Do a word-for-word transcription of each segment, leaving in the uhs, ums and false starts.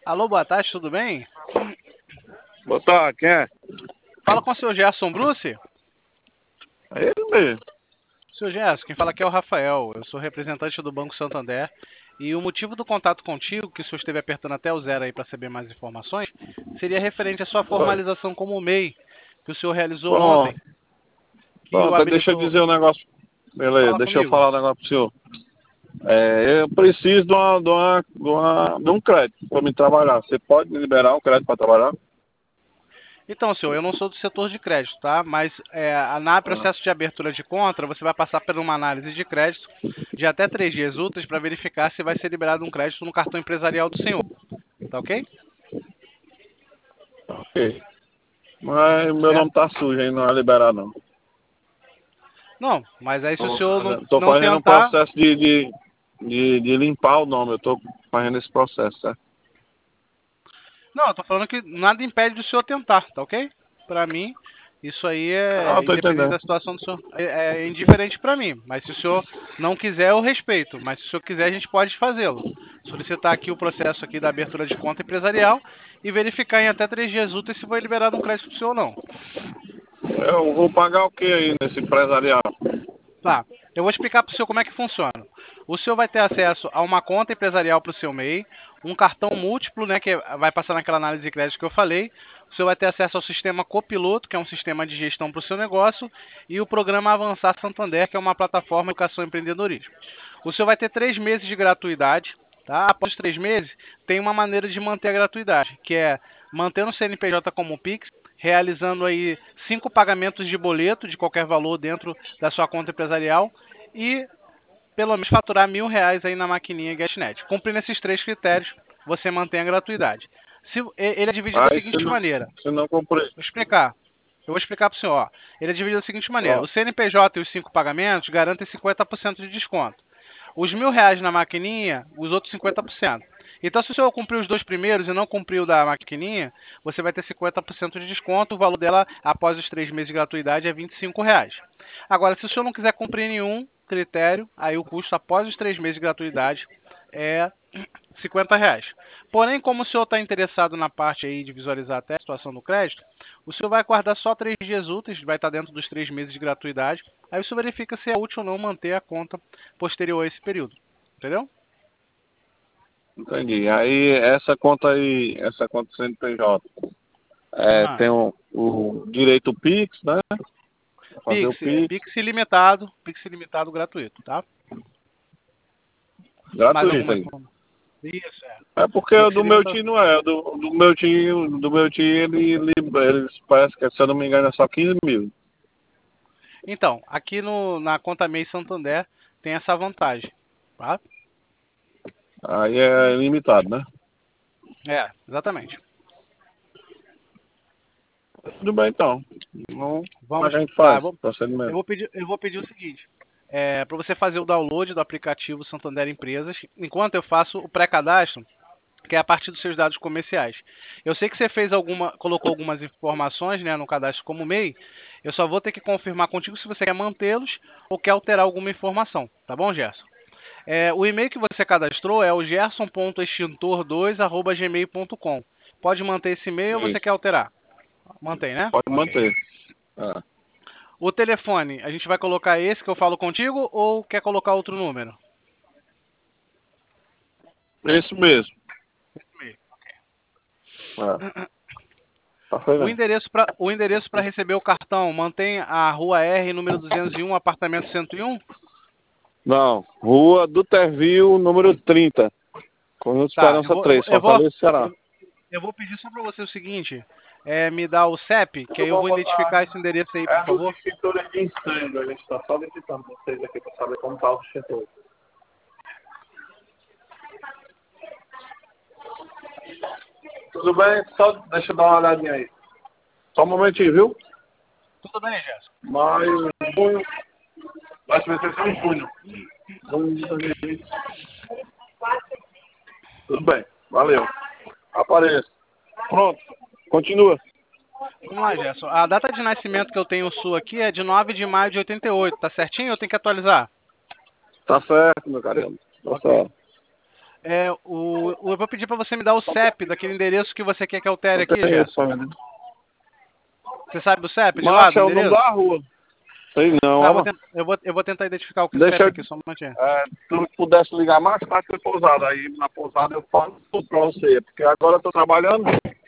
Alô, boa tarde, tudo bem? Boa tarde, quem é? Fala com o senhor Gerson Bruce. É ele mesmo. Senhor Gerson, quem fala aqui é o Rafael. Eu sou representante do Banco Santander. E o motivo do contato contigo, que o senhor esteve apertando até o zero aí para saber mais informações, seria referente à sua Oi. formalização como M E I, que o senhor realizou ontem, Pronto, que o pronto, aí deixa eu habilitou. dizer um negócio. Beleza, Fala deixa eu comigo. falar um negócio pro senhor. É, eu preciso de, uma, de, uma, de, uma, de um crédito para me trabalhar. Você pode me liberar um crédito para trabalhar? Então, senhor, eu não sou do setor de crédito, tá? Mas é, na Ah, processo de abertura de conta, você vai passar por uma análise de crédito de até três dias úteis para verificar se vai ser liberado um crédito no cartão empresarial do senhor. Tá ok? ok. Mas meu Certo? nome tá sujo aí, não é liberar não. Não, mas aí se o Tô senhor não, fazendo, tô não fazendo um tentar. processo de, de, de, de limpar o nome, eu tô fazendo esse processo, certo? Não, eu tô falando que nada impede do senhor tentar, tá ok? Pra mim, isso aí Ah, é tô independente entendendo. da situação do senhor. É, é indiferente pra mim. Mas se o senhor não quiser, eu respeito. Mas se o senhor quiser, a gente pode fazê-lo. Solicitar aqui o processo aqui da abertura de conta empresarial e verificar em até três dias úteis se foi liberado um crédito pro senhor ou não. Eu vou pagar o que aí nesse empresarial? Tá, eu vou explicar para o senhor como é que funciona. O senhor vai ter acesso a uma conta empresarial para o seu M E I, um cartão múltiplo, né, que vai passar naquela análise de crédito que eu falei. O senhor vai ter acesso ao sistema Copiloto, que é um sistema de gestão para o seu negócio, e o programa Avançar Santander, que é uma plataforma de educação e empreendedorismo. O senhor vai ter três meses de gratuidade. Tá? Após os três meses, tem uma maneira de manter a gratuidade, que é mantendo o C N P J como Pix, realizando aí cinco pagamentos de boleto de qualquer valor dentro da sua conta empresarial e pelo menos faturar mil reais aí na maquininha GetNet. Cumprindo esses três critérios, você mantém a gratuidade. Se, ele é dividido da Aí se seguinte não, maneira. se não comprei. Vou explicar. Eu vou explicar para o senhor. Ó. Ele é dividido da seguinte maneira. O Ó, C N P J e os cinco pagamentos garantem cinquenta por cento de desconto. Os mil reais na maquininha, os outros cinquenta por cento. Então, se o senhor cumprir os dois primeiros e não cumprir o da maquininha, você vai ter cinquenta por cento de desconto. O valor dela, após os três meses de gratuidade, é vinte e cinco reais. Agora, se o senhor não quiser cumprir nenhum critério, aí o custo após os três meses de gratuidade é cinquenta reais. Porém, como o senhor está interessado na parte aí de visualizar até a situação do crédito, o senhor vai guardar só três dias úteis, vai estar dentro dos três meses de gratuidade. Aí o senhor verifica se é útil ou não manter a conta posterior a esse período. Entendeu? entendi. Aí essa conta aí, essa conta C N P J, é, Aham. tem o, o direito Pix, né? Fazer Pix, o é, Pix Pix ilimitado, Pix ilimitado gratuito, tá? Mais gratuito alguma aí. informação? Isso, é. É porque o Pix do meu ilimitado. tio não é, do, do meu tio, do meu tio ele, ele, ele parece que, se eu não me engano, é só quinze mil. Então, aqui no, na conta M E I Santander tem essa vantagem, tá? Aí é ilimitado, né? É, exatamente. Tudo bem então. Não, como é Vamos, que a gente tá, eu faz? vou, eu Procedimento. vou pedir, eu vou pedir o seguinte, é, para você fazer o download do aplicativo Santander Empresas, enquanto eu faço o pré-cadastro, que é a partir dos seus dados comerciais. Eu sei que você fez alguma, colocou algumas informações, né, no cadastro como M E I, eu só vou ter que confirmar contigo se você quer mantê-los ou quer alterar alguma informação, tá bom, Gerson? É, o e-mail que você cadastrou é o gerson ponto extintor dois arroba gmail ponto com. Pode manter esse e-mail ou você quer Isso. alterar? Mantém, né? Pode Ok. manter. Ah, O telefone, a gente vai colocar esse que eu falo contigo ou quer colocar outro número? isso mesmo. Esse mesmo. Ah, tá foi O mesmo. endereço para o endereço para receber o cartão mantém a Rua R, número duzentos e um, apartamento cento e um? Não, Rua do Tervil, número trinta. Conjunto Tá, eu Esperança vou, eu vou, três, eu vou, Fortaleza, Ceará. eu, eu vou pedir só para você o seguinte, é, me dá o C E P, que Tudo aí eu bom, vou boa identificar tarde. esse endereço aí, É por a dos favor. extintores de incêndio. A gente está só visitando vocês aqui para saber como está o extintor. Tudo bem? Só deixa eu dar uma olhadinha aí. Só um momentinho, viu? Tudo bem, Gerson? Maio, junho. Vai se meter só em junho. Junho de dois mil e vinte. Tudo bem. Valeu. Apareça. Pronto. Continua. Vamos lá, Gerson. A data de nascimento que eu tenho sua aqui é de nove de maio de oitenta e oito, tá certinho ou eu tenho que atualizar? Tá certo, meu caramba. Tá Ok. certo. É, o, o- eu vou pedir para você me dar o C E P daquele endereço que você quer que altere Não aqui, tem isso, Gerson. família. Você sabe o C E P de lá, Macho do é o nome endereço? da rua. Sei não, Tá, eu ó, vou, mano. tent- eu vou, eu vou tentar identificar o Deixa C E P eu. aqui, só um momentinho. É, se tu pudesse ligar mais tarde pra pousada. Aí na pousada eu falo tudo pra você. Porque agora eu tô trabalhando.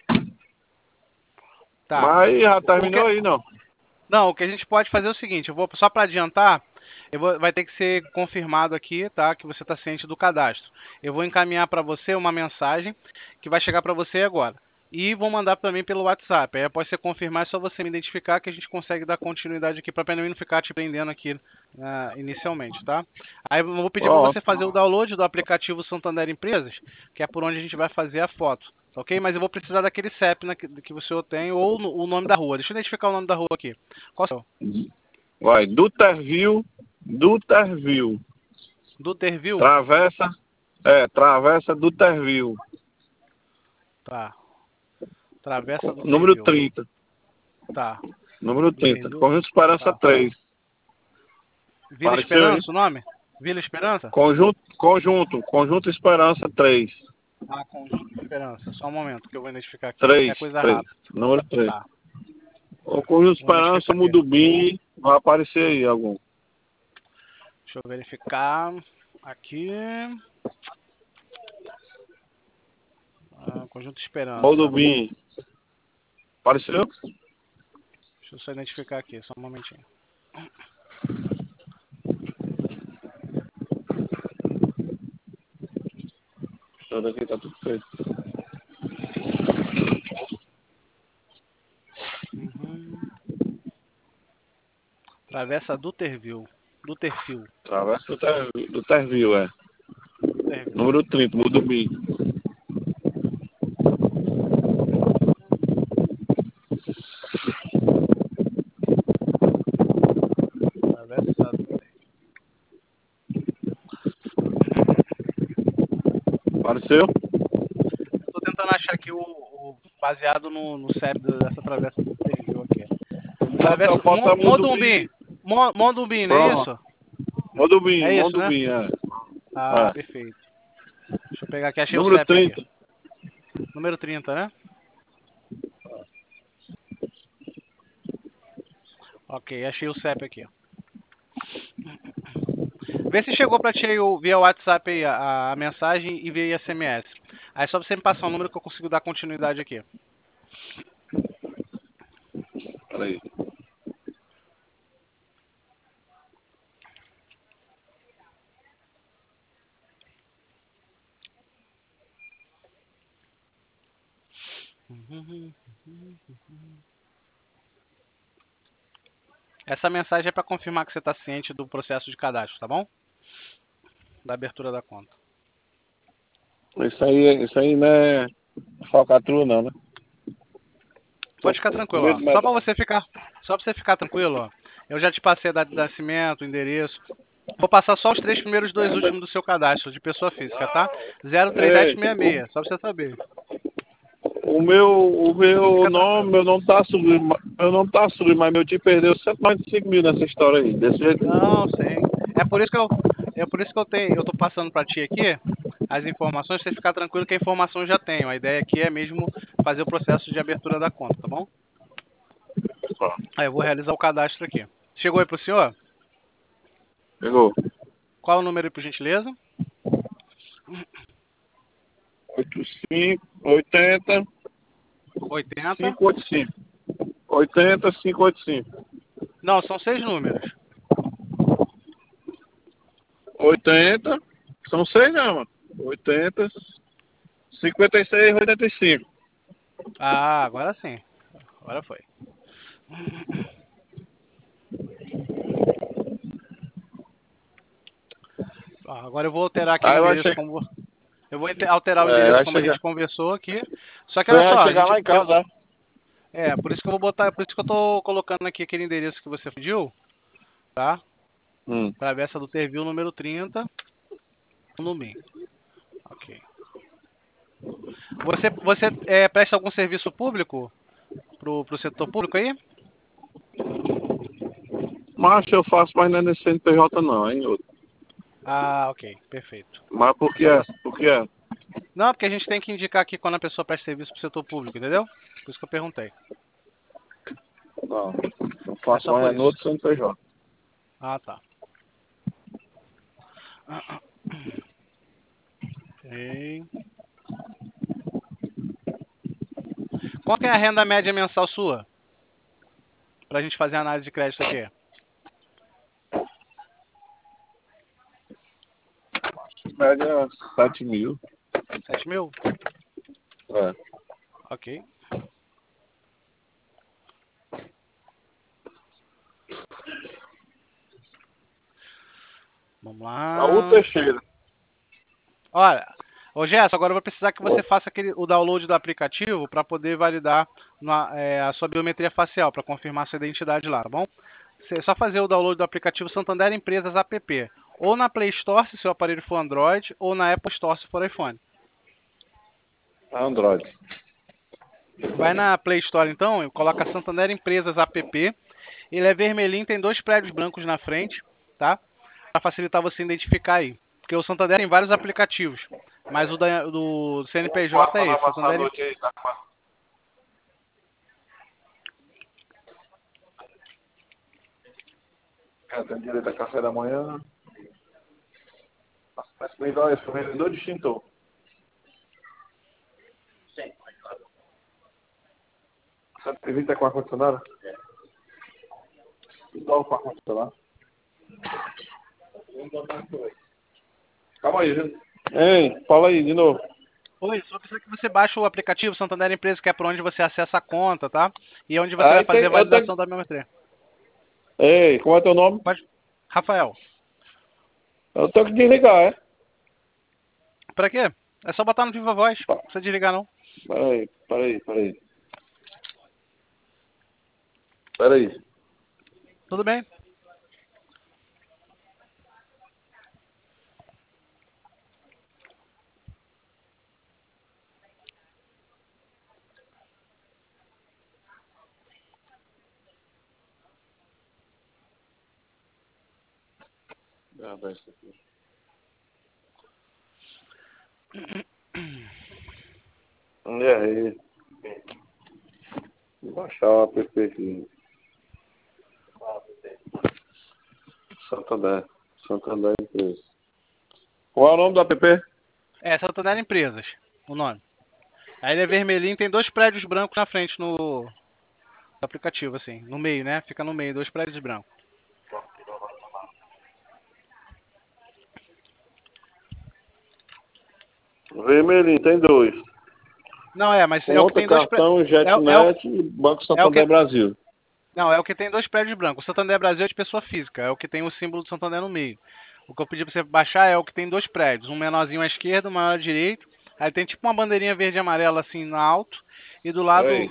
Tá. Mas já O que, terminou aí, não. não, o que a gente pode fazer é o seguinte, eu vou só para adiantar, eu vou, vai ter que ser confirmado aqui, tá, que você está ciente do cadastro. Eu vou encaminhar para você uma mensagem que vai chegar para você agora. E vou mandar também pelo WhatsApp. Aí após você confirmar, é só você me identificar que a gente consegue dar continuidade aqui para não ficar te prendendo aqui ah, inicialmente, tá? Aí eu vou pedir para você Pronto. fazer o download do aplicativo Santander Empresas, que é por onde a gente vai fazer a foto. Tá ok? Mas eu vou precisar daquele C E P na- que o senhor tem ou no- o nome da rua. Deixa eu identificar o nome da rua aqui. Qual é o seu? Vai, Duterville, Duterville. Duterville? Travessa, é, Travessa Duterville. Tá. Travessa Número Duterville. trinta. Tá. Número trinta. Duterville. Conjunto Esperança Tá. três. Vila Apareceu aí? Esperança, o nome? Vila Esperança? Conjunto, conjunto, Conjunto Esperança três. Ah, Conjunto Esperança. Só um momento que eu vou identificar aqui. É três, coisa três. rápida. Número três. Tá. O Conjunto Vou Esperança, identificar aqui. Mudubim, vai aparecer aí algum. Deixa eu verificar. Aqui. Ah, Conjunto Esperança. Mudubim. Apareceu? Deixa eu só identificar aqui, só um momentinho. Isso daqui tá tudo feito. Uhum. Travessa Duterville. Duterville. Travessa do, ter, do Tervil, é. Duterville. Número trinta, Mudubim. Travessa. Apareceu? Eu tô tentando achar aqui o, o baseado no, no C E P dessa travessa do Duterville aqui. Bota, Travessa. bota Mo- Mudubim. Modumbim. Mo- Modumbim, não é Pronto. isso? Mudubim, É isso, né? Mudubim, é. Ah, é. perfeito. Deixa eu pegar aqui, achei o Número C E P aqui. trinta. Número trinta, né? Ok, achei o C E P aqui. Vê se chegou pra ti aí o- via WhatsApp aí a, a mensagem e via S M S. Aí só você me passar o número que eu consigo dar continuidade aqui. Peraí. Essa mensagem é para confirmar que você está ciente do processo de cadastro, tá bom? Da abertura da conta. Isso aí, isso aí não é falcatrua não, né? Tô Pode ficar com tranquilo, medo ó. de Só para medalha. você ficar, só para você ficar tranquilo, ó. Eu já te passei a data de nascimento, o endereço. Vou passar só os três primeiros dois últimos do seu cadastro de pessoa física, tá? zero três sete Ei, seis seis, só para você saber. o, o meu, o meu Fica nome, tranquilo. meu nome tá subindo, ma- meu nome tá subindo, mas meu tio perdeu cento e noventa e cinco mil nessa história aí, desse jeito. Não, sim. É por isso que eu, é por isso que eu tenho, eu tô passando para ti aqui as informações, pra você ficar tranquilo que a informação eu já tenho. A ideia aqui é mesmo fazer o processo de abertura da conta, tá bom? Aí eu vou realizar o cadastro aqui. Chegou aí pro senhor? Pegou. Qual é o número aí, por gentileza? oitenta e cinco, oitenta, oitenta. quinhentos e oitenta e cinco. oitenta, quinhentos e oitenta e cinco. Não, são seis números. oitenta, são seis não, mano. oitenta, cinquenta e seis, oitenta e cinco. Ah, agora sim. Agora foi. Ah, agora eu vou alterar aqui o Aí vai endereço chegar, como vo- eu vou ente- alterar o é, endereço vai como a chegar, gente conversou aqui. Só que olha vai só, a chegar gente lá em eu, casa, é, por isso que eu vou botar, por isso que eu tô colocando aqui aquele endereço que você pediu, tá? hum. Travessa do Tervil número trinta, no M I. OK. Você você é, presta algum serviço público pro pro setor público aí? Mas eu faço, mas não é nesse C N P J não, hein, outro. Ah, OK, perfeito. Mas por que é? Por que é? Não, porque a gente tem que indicar aqui quando a pessoa presta serviço pro setor público, entendeu? Por isso que eu perguntei. Não, não É faço só por mais no isso. outro C N P J. Ah, tá. Ok. Qual que é a renda média mensal sua? Pra gente fazer a análise de crédito aqui. Média sete mil. Sete mil? É. Ok. Vamos Raul lá. Teixeira. Olha, ô Gerson, agora eu vou precisar que você faça aquele, o download do aplicativo para poder validar na- é, a sua biometria facial, para confirmar sua identidade lá, tá bom? Você- É só fazer o download do aplicativo Santander Empresas App, ou na Play Store, se seu aparelho for Android, ou na Apple Store, se for iPhone. Android. Vai na Play Store então, e coloca Santander Empresas App. Ele é vermelhinho, tem dois prédios brancos na frente, tá? Para facilitar você identificar aí. Porque o Santander tem vários aplicativos, mas o da- do C N P J Passa é na esse, passar a Santander. noite aí, tá? É, tem direito a café da manhã. Mas me dá esse vendedor de extintor. cento e vinte é com ar-condicionado? Dá o ar-condicionado. Calma aí, gente. Ei, fala aí de novo. Oi, só precisa que você baixe o aplicativo Santander Empresa, que é por onde você acessa a conta, tá? E é onde você vai Aí fazer tem, a eu tenho... validação da biometria. Ei, como é teu nome? Pode. Rafael, Eu tenho que desligar, é? pra quê? É só botar no Viva Voz, não precisa desligar não. Peraí, peraí, peraí. Peraí. Tudo bem. Ah, vai isso aqui. E aí? Vou baixar o app aqui. Santander. Santander Empresa. Qual é o nome do app? É, Santander Empresas, o nome. Aí ele é vermelhinho, tem dois prédios brancos na frente no aplicativo, assim, no meio, né? Fica no meio, dois prédios brancos. Vermelhinho, tem dois. Não, é, mas é o que Conta, tem dois prédios. cartão, É, é, o, JetNet e Banco é o que. Santander Brasil. Não, é o que tem dois prédios brancos. O Santander Brasil é de pessoa física, é o que tem o símbolo do Santander no meio. O que eu pedi pra você baixar é o que tem dois prédios, um menorzinho à esquerda, um maior à direita. Aí tem tipo uma bandeirinha verde e amarela assim no alto. E do lado. Peraí.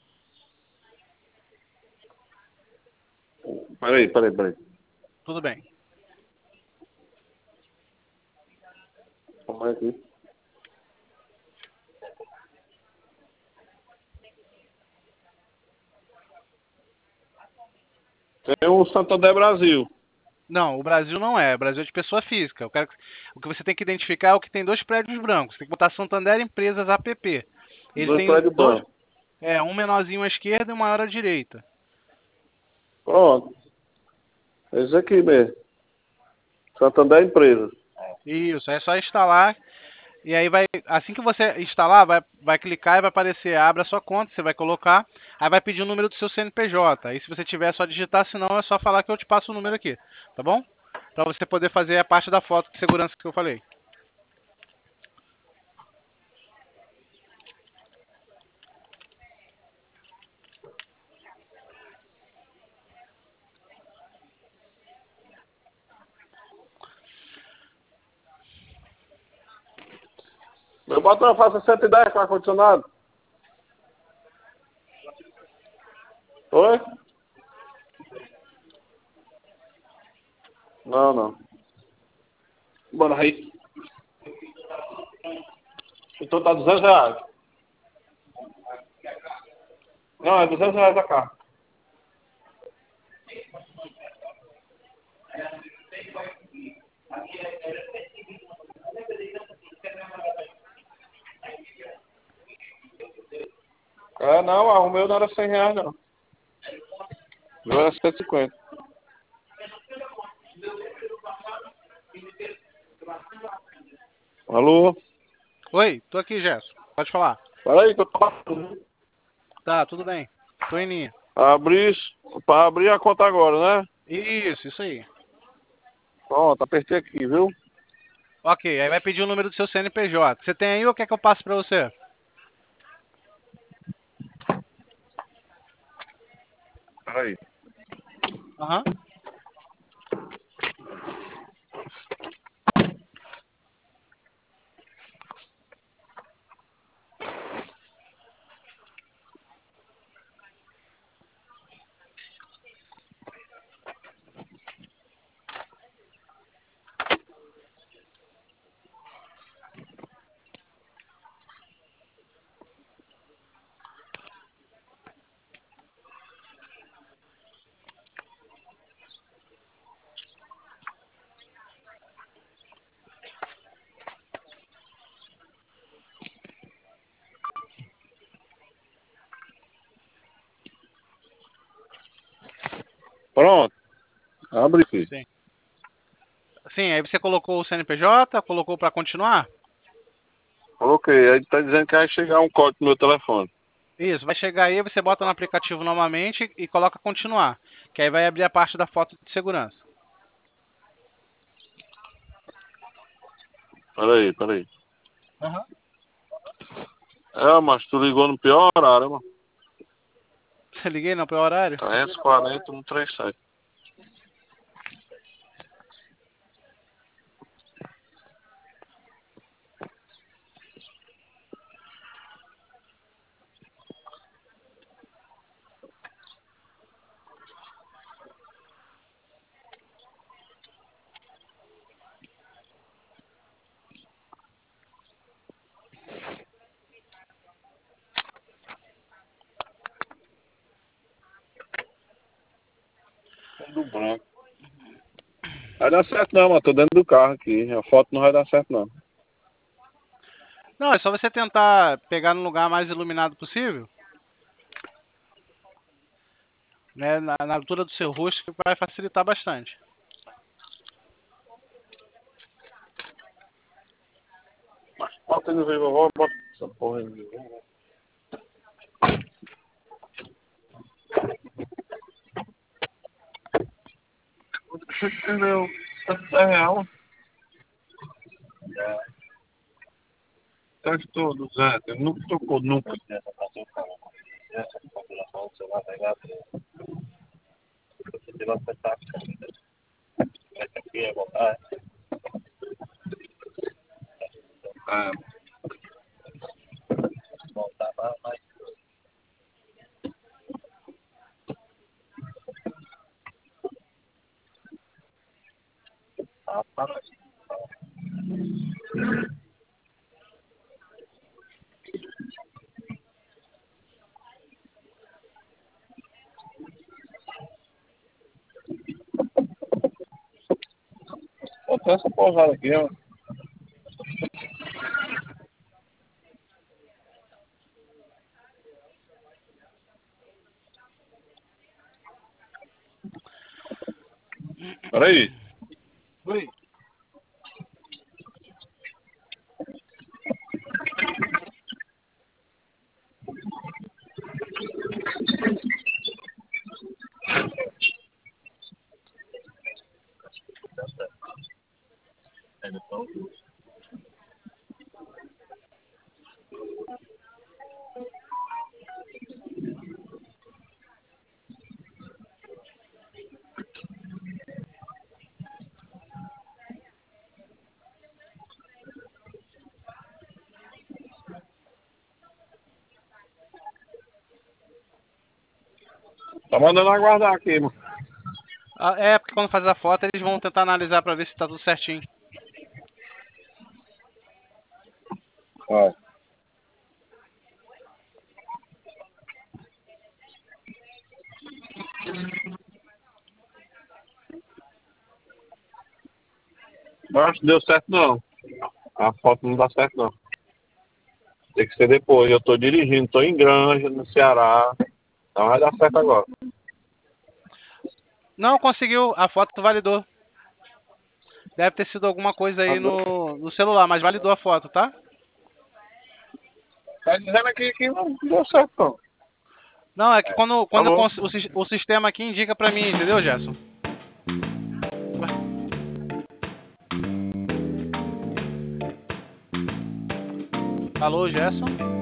Peraí, peraí, peraí. Tudo bem. Como é aqui? Tem o Santander Brasil. Não, o Brasil não é. O Brasil é de pessoa física. Eu quero que- O que você tem que identificar é o que tem dois prédios brancos. Tem que botar Santander Empresas App. Ele Dois tem prédios dois. brancos. É, um menorzinho à esquerda e um maior à direita. Pronto. Esse aqui mesmo. Santander Empresa. Isso, é só instalar. E aí vai, assim que você instalar, vai, vai clicar e vai aparecer, abre a sua conta, você vai colocar, aí vai pedir o número do seu C N P J. Aí se você tiver, é só digitar, senão é só falar que eu te passo o número aqui, tá bom? Pra você poder fazer a parte da foto de segurança que eu falei. Meu patrão, faça cento e dez com ar-condicionado. Oi? Não, não. Bora aí. Então tá duzentos reais. Não, é duzentos reais a cá. É, não, ah, o meu não era cem reais, não. O meu era cento e cinquenta. Alô? Oi, tô aqui, Gerson. Pode falar. Peraí que eu tô passando. Tá, tudo bem. Tô em linha. Abrir, pra abrir a conta agora, né? Isso, isso aí. Pronto, apertei aqui, viu? Ok, aí vai pedir o número do seu C N P J. Você tem aí ou quer que eu passe pra você? Peraí. Aham. Pronto, abre aqui. Sim. Sim, aí você colocou o C N P J, colocou pra continuar? Coloquei, aí tá dizendo que vai chegar um código no meu telefone. Isso, vai chegar aí, você bota no aplicativo novamente e coloca continuar. Que aí vai abrir a parte da foto de segurança. Peraí, peraí. Aham. É, mas tu ligou no pior horário, mano. Você liguei não, pelo horário? trezentos e quarenta, cento e trinta e sete. Tudo branco. Vai dar certo não, mano. Tô dentro do carro aqui. A foto não vai dar certo não. Não, é só você tentar pegar no lugar mais iluminado possível, né, na, na altura do seu rosto, que vai facilitar bastante. Bota aí no vídeo, vovó. Bota essa porra aí no vídeo. Não, é real. Tá todo, Zé. Eu nunca tocou, nunca. É. Bota essa porrada aqui, ó. Peraí. Oi. Tá mandando aguardar aqui, mano. Ah, é, porque quando faz a foto, eles vão tentar analisar pra ver se tá tudo certinho. Vai. Mas não deu certo não. A foto não dá certo não. Tem que ser depois. Eu tô dirigindo, tô em Granja, no Ceará. Não vai dar certo agora. Não, conseguiu. A foto validou. Deve ter sido alguma coisa aí no, no celular, mas validou a foto, tá? Tá dizendo aqui que não deu certo, não. Não, é que quando, Tá quando eu bom. cons- o, sis- o sistema aqui indica pra mim, entendeu, Gerson? Alô, Gerson?